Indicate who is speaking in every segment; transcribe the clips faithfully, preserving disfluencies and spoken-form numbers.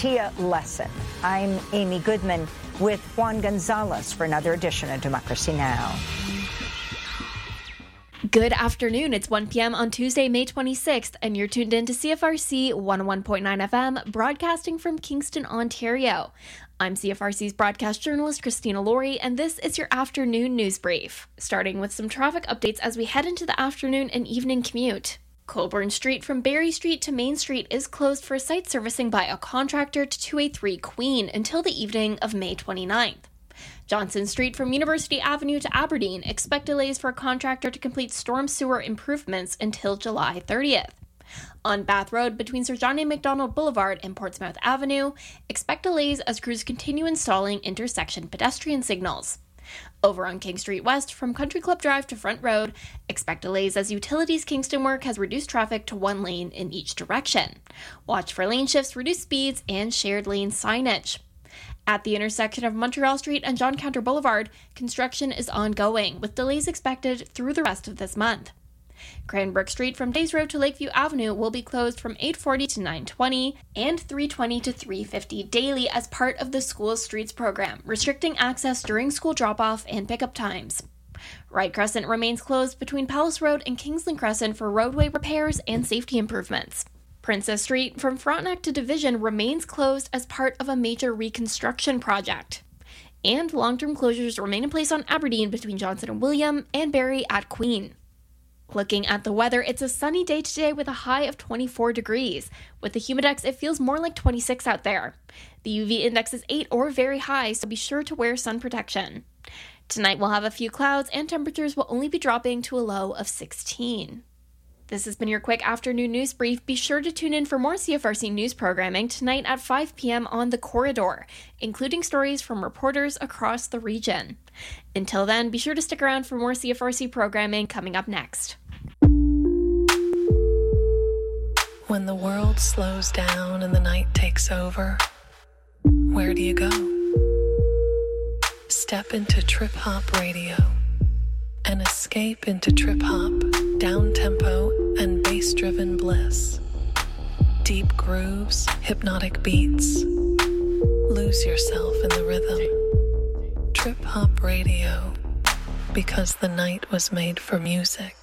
Speaker 1: Tia lesson. I'm Amy Goodman with Juan Gonzalez for another edition of Democracy Now!
Speaker 2: Good afternoon. It's one p.m. on Tuesday, May twenty-sixth, and you're tuned in to C F R C one oh one point nine F M, broadcasting from Kingston, Ontario. I'm C F R C's broadcast journalist, Christina Laurie, and this is your afternoon news brief, starting with some traffic updates as we head into the afternoon and evening commute. Colborne Street from Berry Street to Main Street is closed for site servicing by a contractor to two eighty-three Queen until the evening of May twenty-ninth. Johnson Street from University Avenue to Aberdeen expect delays for a contractor to complete storm sewer improvements until July thirtieth. On Bath Road between Sir John A. Macdonald Boulevard and Portsmouth Avenue, expect delays as crews continue installing intersection pedestrian signals. Over on King Street West from Country Club Drive to Front Road, expect delays as Utilities Kingston work has reduced traffic to one lane in each direction. Watch for lane shifts, reduced speeds, and shared lane signage. At the intersection of Montreal Street and John Counter Boulevard, construction is ongoing, with delays expected through the rest of this month. Cranbrook Street from Days Road to Lakeview Avenue will be closed from eight forty to nine twenty and three twenty to three fifty daily as part of the School Streets program, restricting access during school drop-off and pickup times. Wright Crescent remains closed between Palace Road and Kingsland Crescent for roadway repairs and safety improvements. Princess Street from Frontenac to Division remains closed as part of a major reconstruction project. And long-term closures remain in place on Aberdeen between Johnson and William and Barrie at Queen. Looking at the weather, it's a sunny day today with a high of twenty-four degrees. With the humidex, it feels more like twenty-six out there. The U V index is eight or very high, so be sure to wear sun protection. Tonight we'll have a few clouds and temperatures will only be dropping to a low of sixteen. This has been your quick afternoon news brief. Be sure to tune in for more C F R C news programming tonight at five p.m. on The Corridor, including stories from reporters across the region. Until then, be sure to stick around for more C F R C programming coming up next.
Speaker 3: When the world slows down and the night takes over, where do you go? Step into Trip Hop Radio and escape into trip hop, down-tempo, and bass-driven bliss. Deep grooves, hypnotic beats. Lose yourself in the rhythm. Trip Hop Radio, because the night was made for music.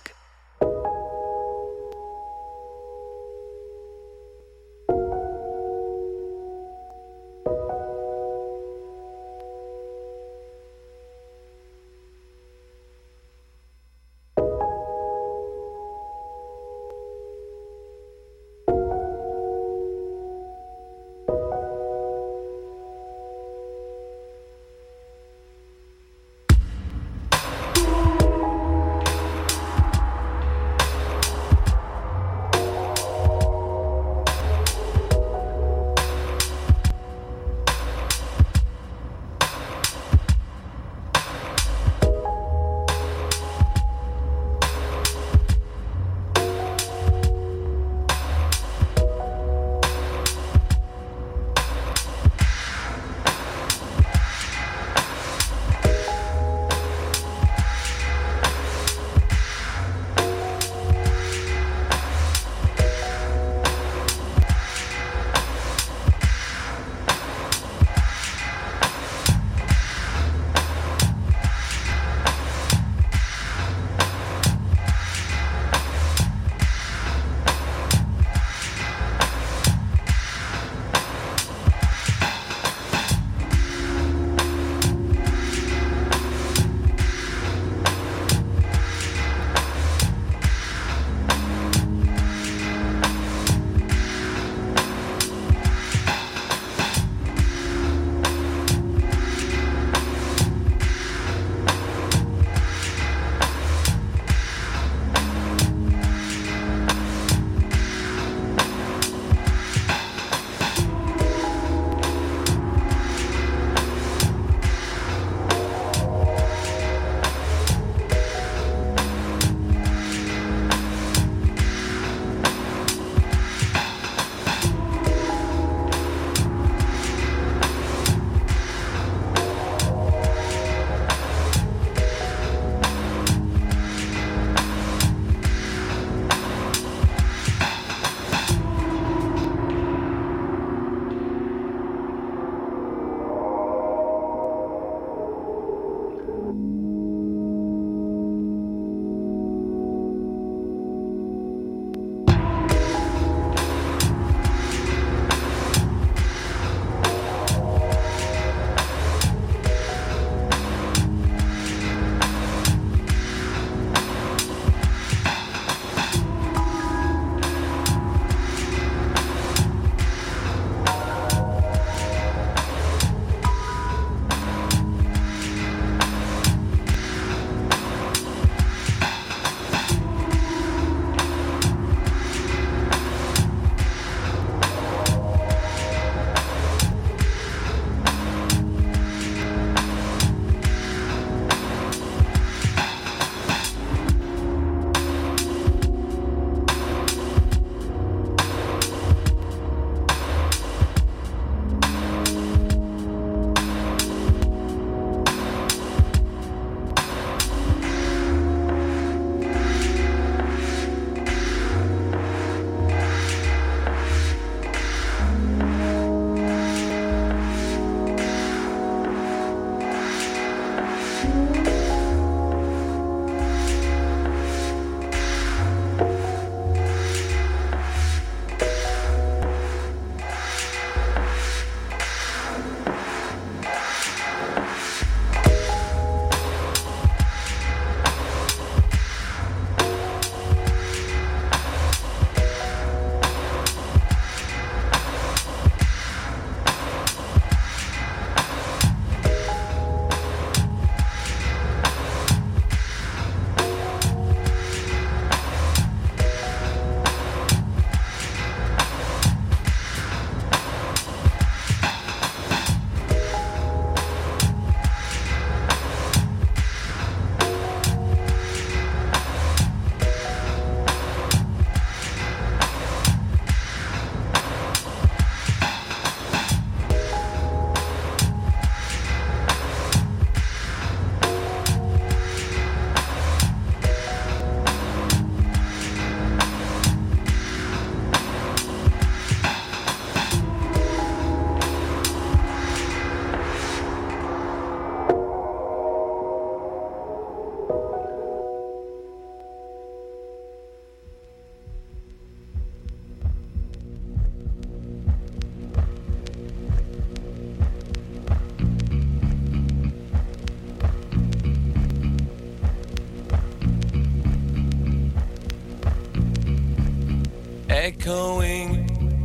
Speaker 4: echoing.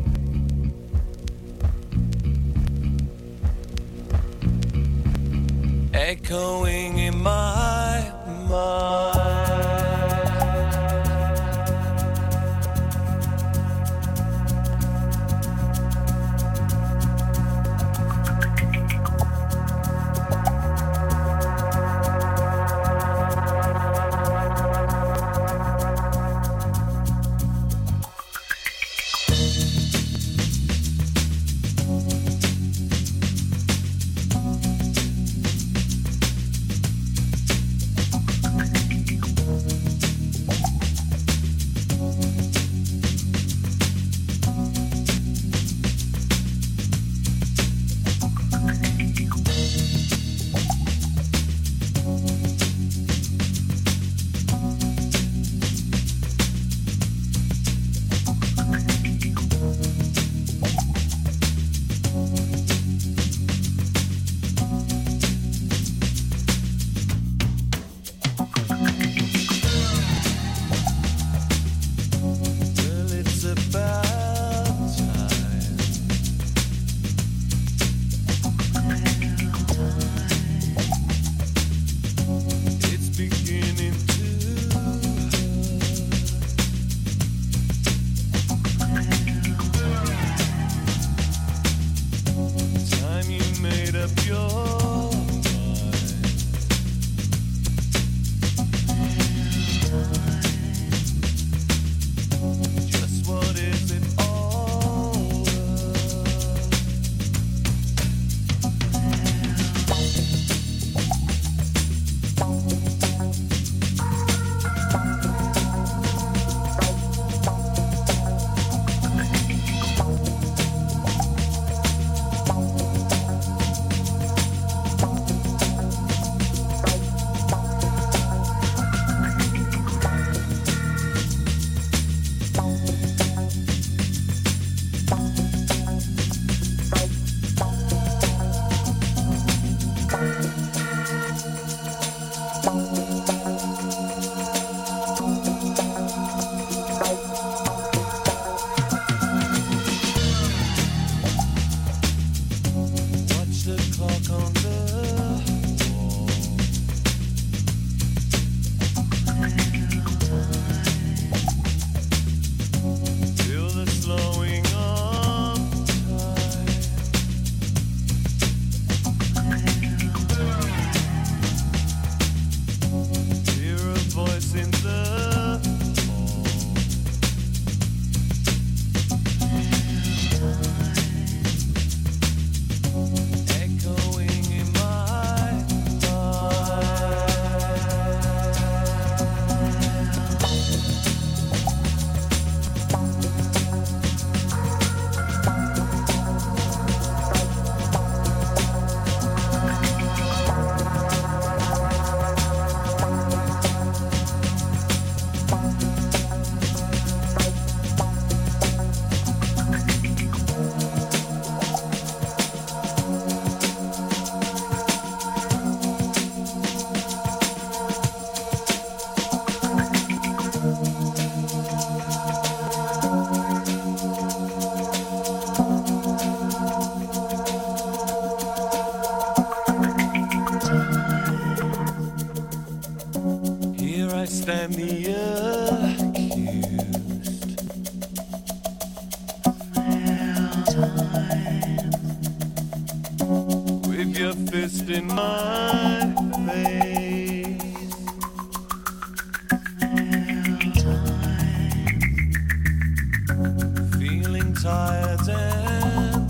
Speaker 4: Echoing in my mind. stand the accused. With your fist in my face, feeling tired and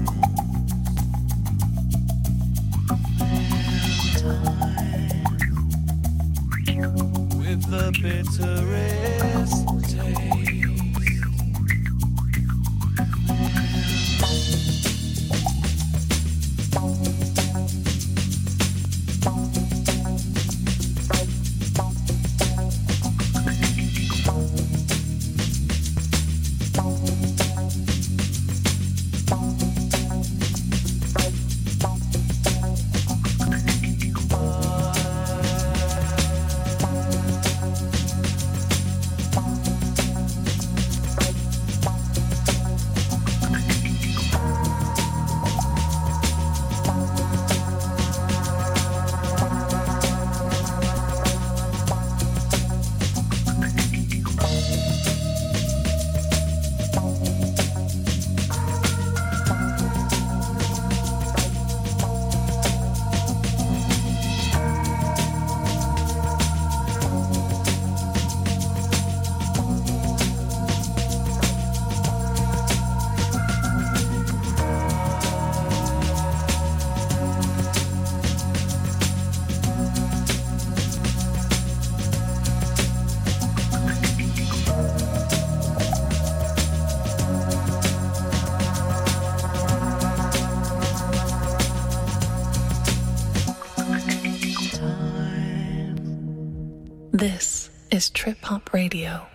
Speaker 4: with the bitterest taste.
Speaker 3: This is Trip Hop Radio.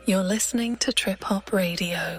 Speaker 3: You're listening to Trip Hop Radio.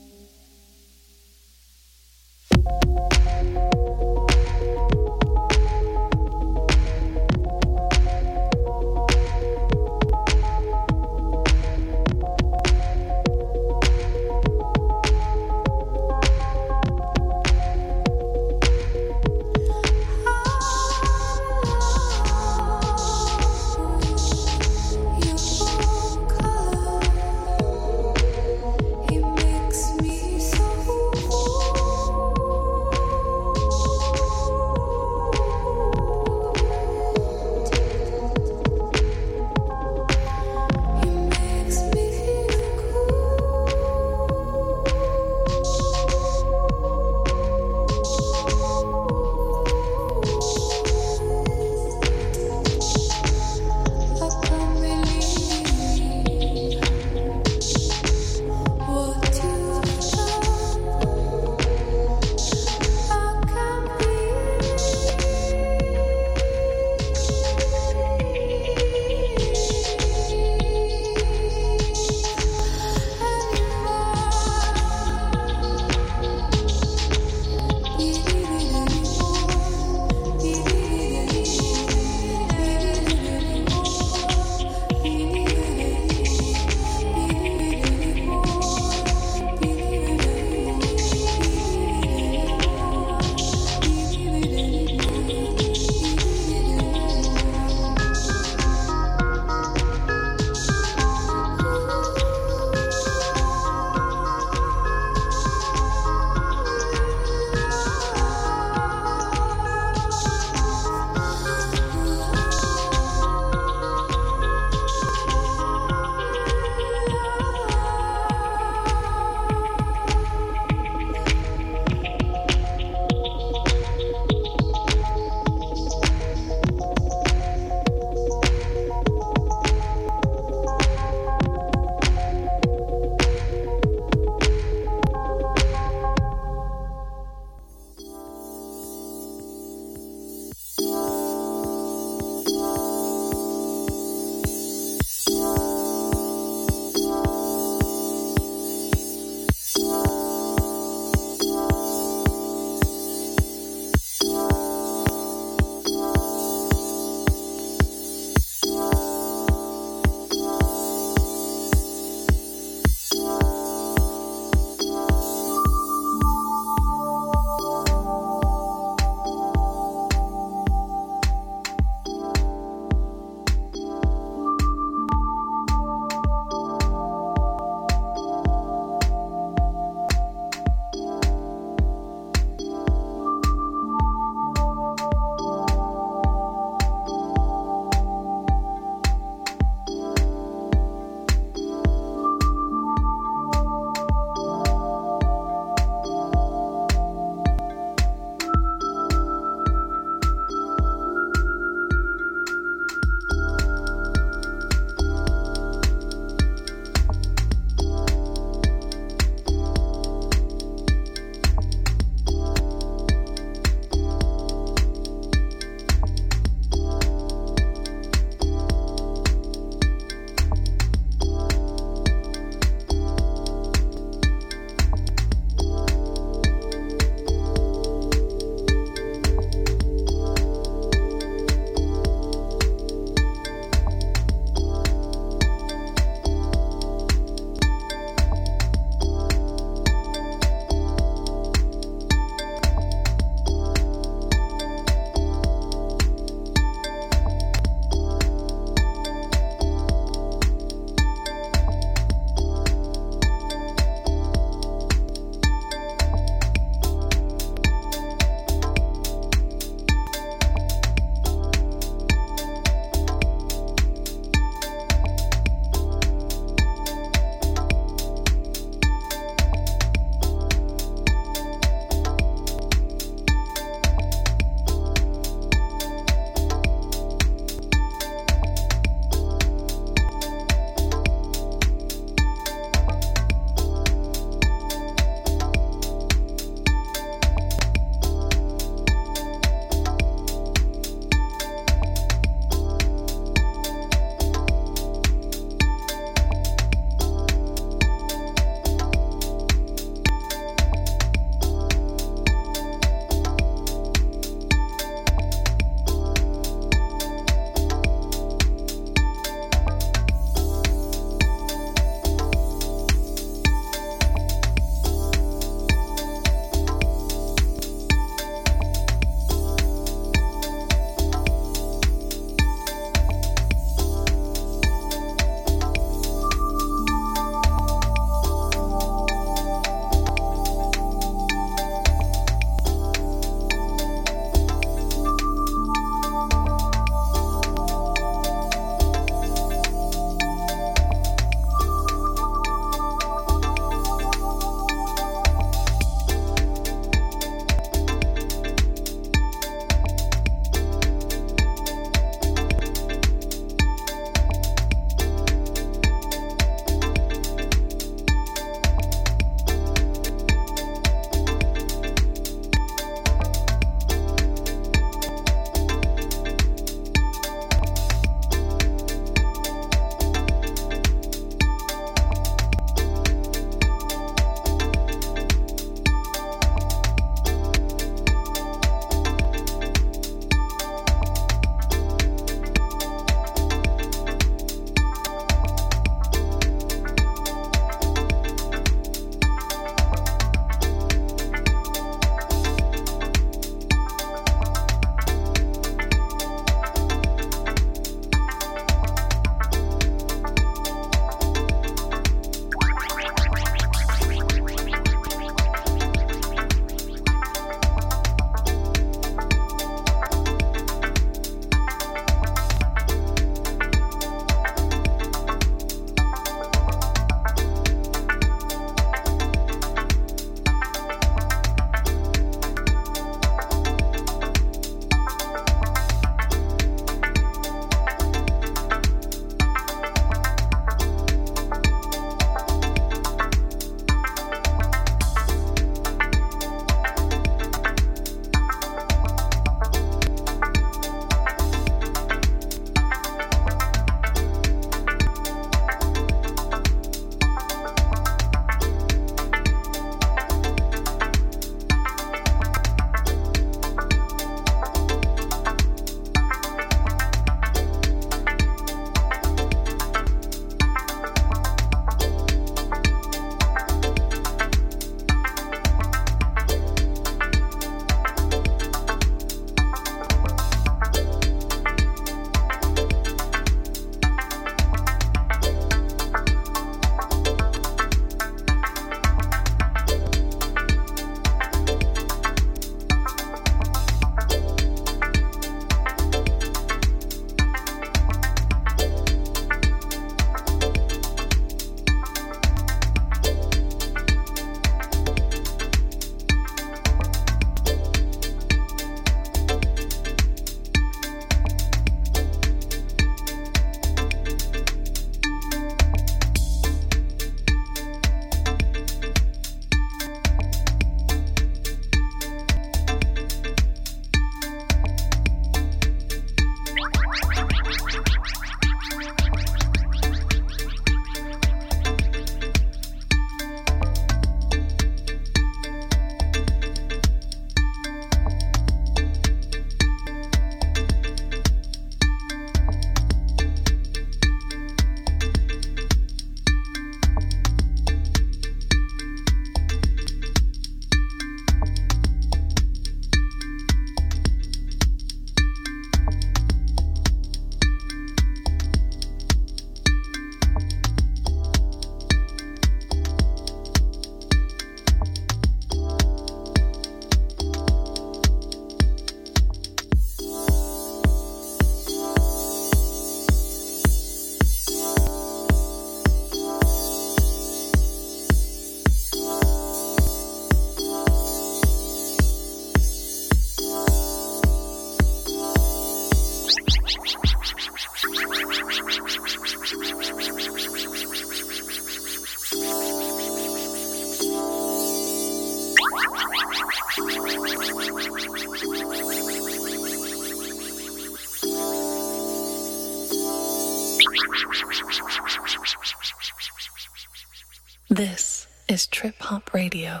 Speaker 3: This is Trip Hop Radio.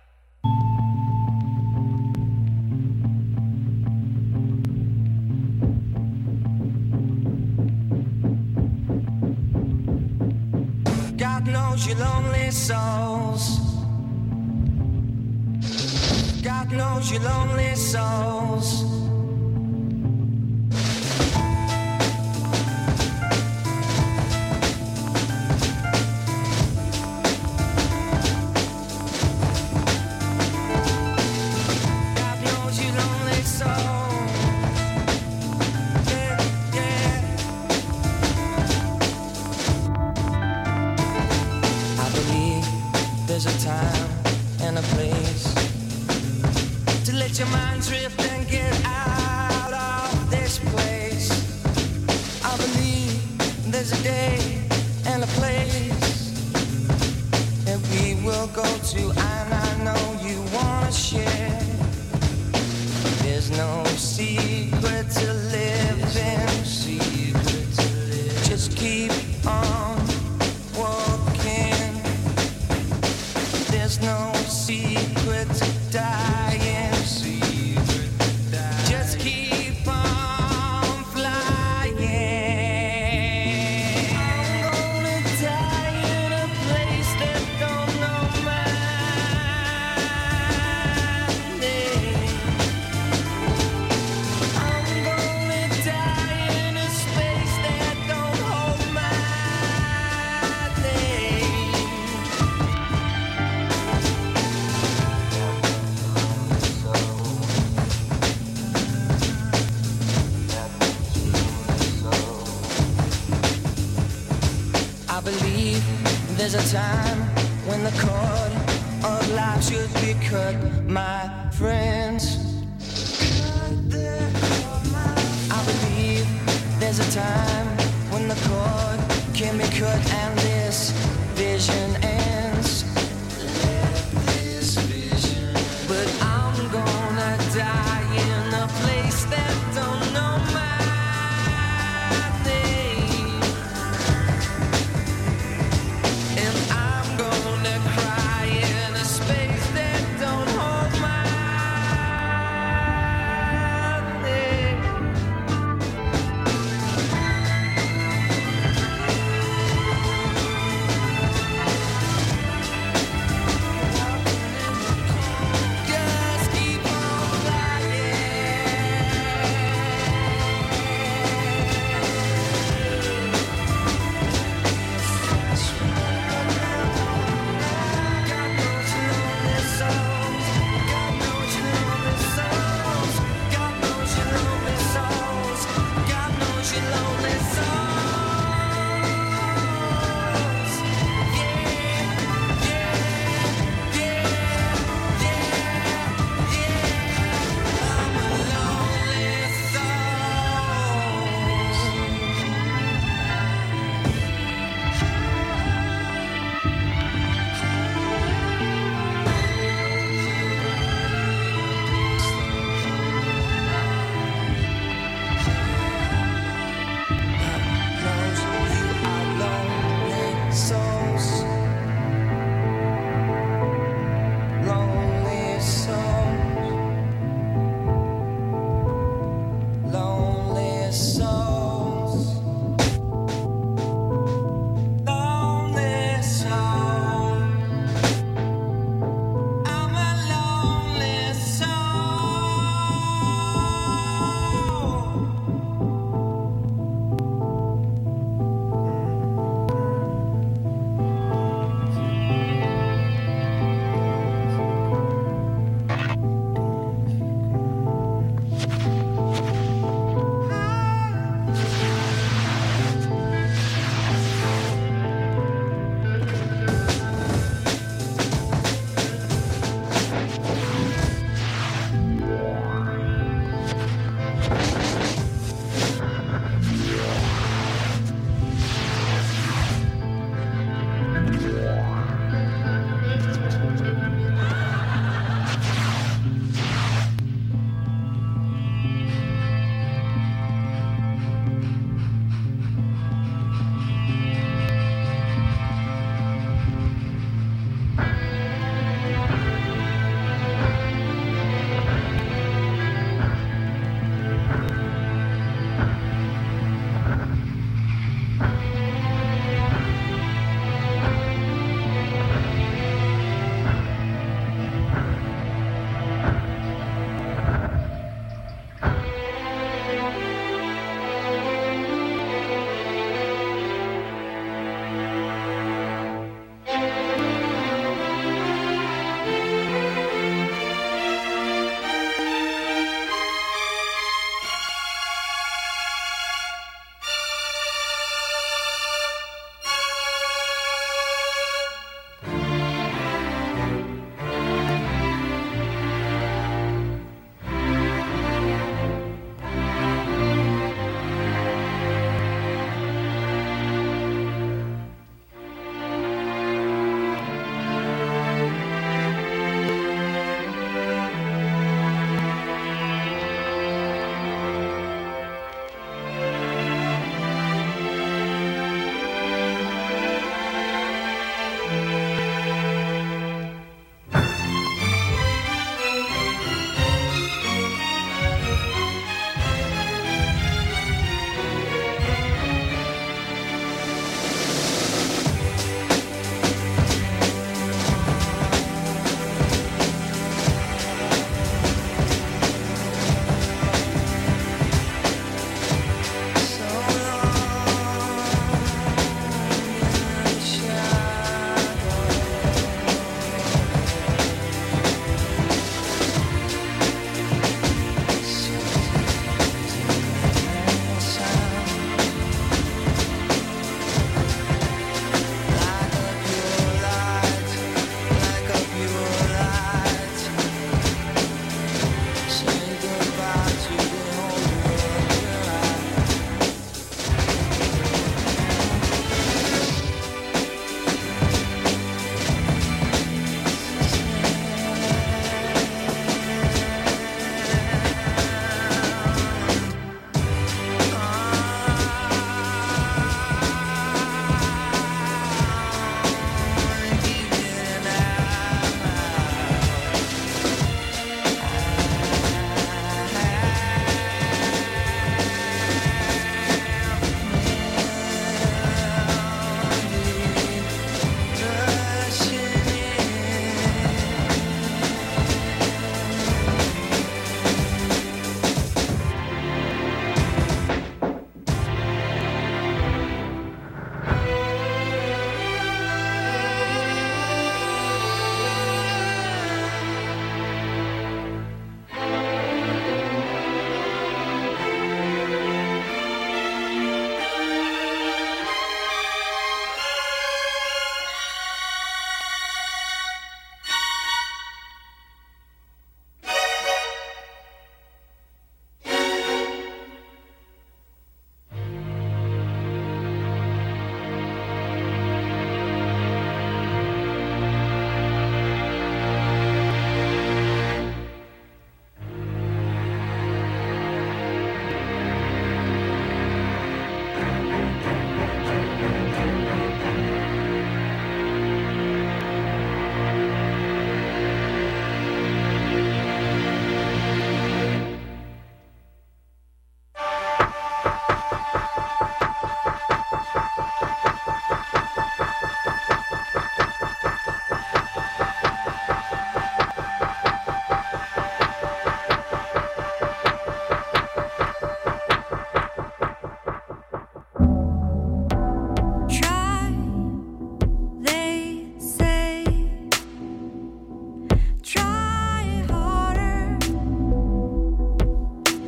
Speaker 5: God knows your lonely souls. God knows your lonely souls. Your mind drift and get out of this place. I believe there's a day and a place that we will go to, and I know you wanna share. There's no secret to living. Secret to live. Just keep on walking. There's no secret to dying. There's a time when the cord of life should be cut, my friends. I believe there's a time when the cord can be cut and this vision ends. But I'm gonna die in a place that don't know my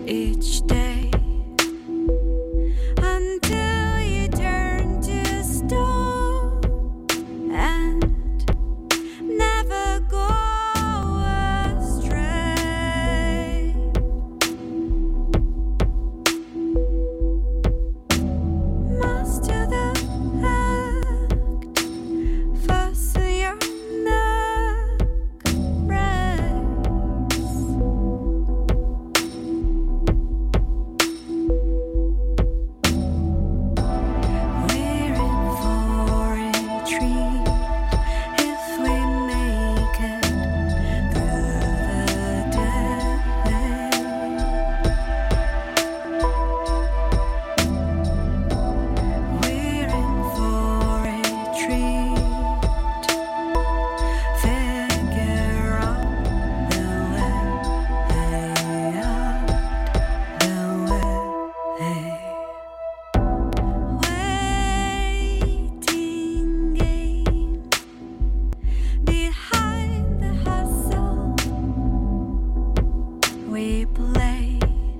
Speaker 6: each day until you turn to stone and never go astray. Master the act, fasten your neck brace. We're in for a treat if we make it through the day. We're in for a treat. Figure out the way out, the way. Waiting game behind the hustle we play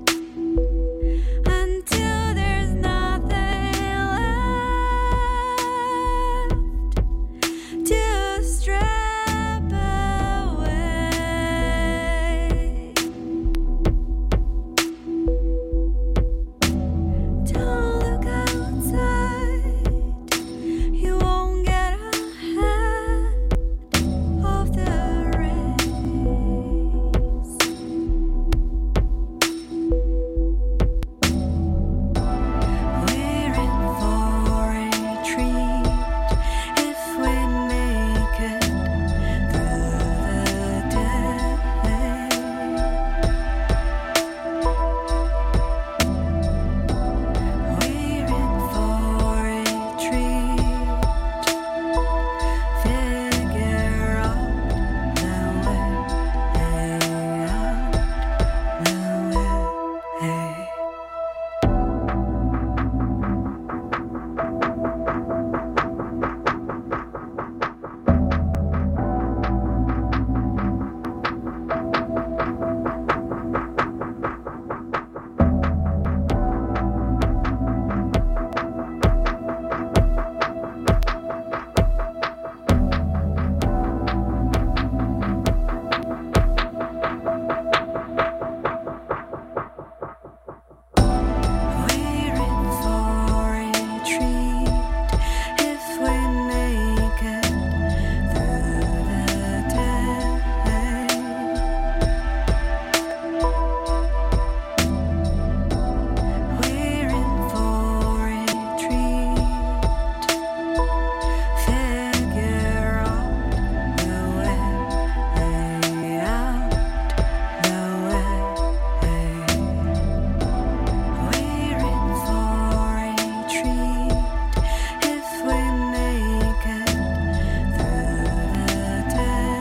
Speaker 6: until there's nothing left to strip away. Don't look outside, you won't get ahead of the race. We're in for a treat if we make it through the day. We're in for a treat. Figure out the way out, the way. We're in for a treat if we make it through the day. We're in for a treat. Figure out the way out, the way. We're in for a treat if we make it through the day.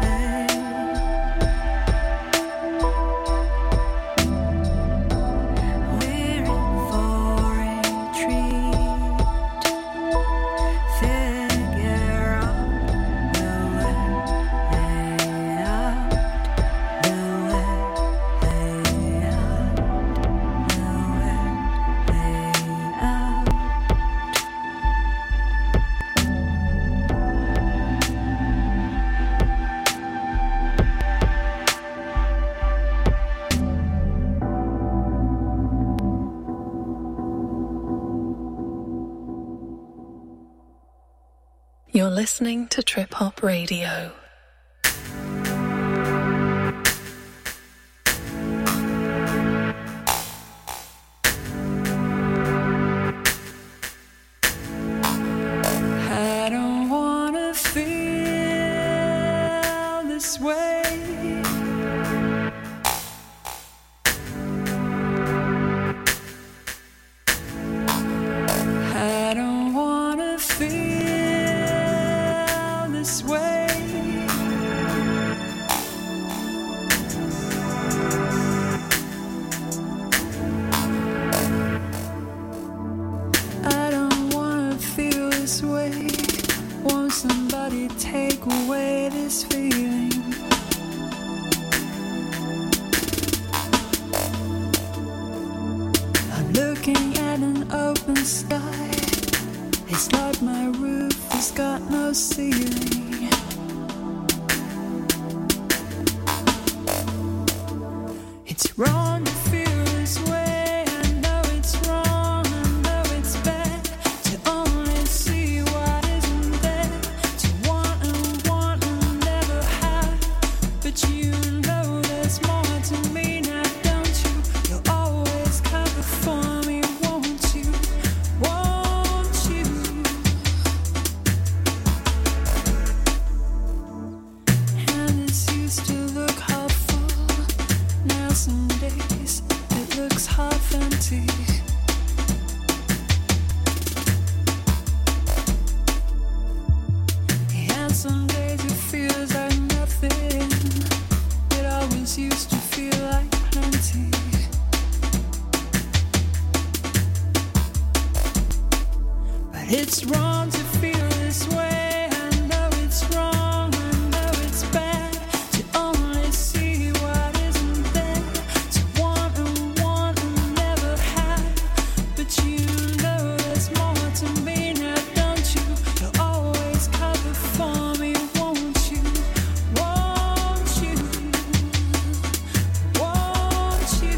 Speaker 6: We're in for a treat. Figure out the way out, the way out, the
Speaker 3: You're listening to Trip Hop Radio.
Speaker 5: I don't wanna feel this way. I don't wanna feel this way. I don't wanna feel this way. Won't somebody take away this feeling?
Speaker 6: the sky. It's like my roof has got no ceiling. It's wrong to feel this way. I know it's wrong, I know it's bad to only see what isn't there, to want and want and never have. But you know there's more to me now, don't you? You'll always cover for me, won't you? Won't you? And this used to look hopeful. Now some days it looks half empty. And some days it feels like nothing. It always used to feel like plenty. But it's wrong to feel this way. I know it's wrong, I know it's bad to only see what isn't there, to want and want and never have. But you know there's more to me now, don't you? You'll always cover for me, won't you? Won't you? Won't you?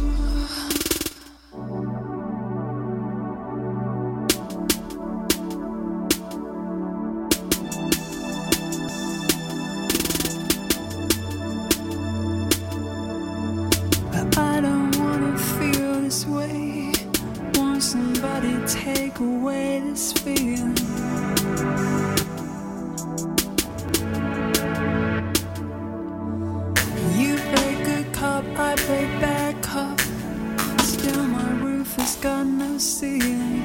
Speaker 6: But I don't wanna feel this way. Want somebody take away this feeling. You play good cop, I play bad cop. Still my roof has got no ceiling.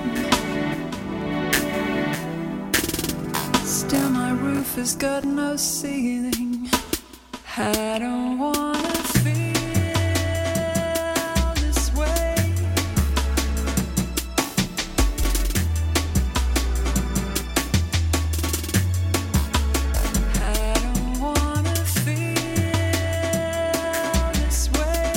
Speaker 6: Still my roof has got no ceiling. I don't wanna feel this way. I don't wanna feel this way.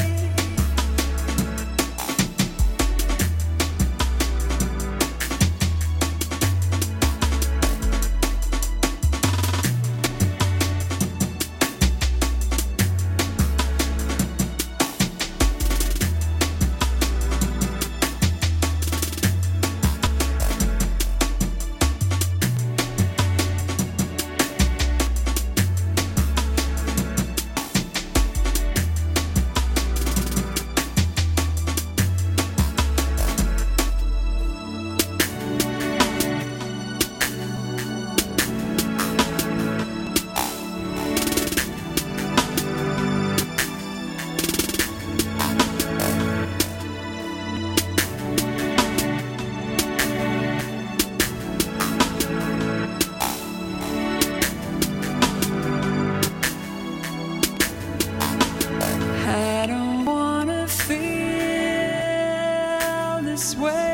Speaker 6: I don't wanna feel this way.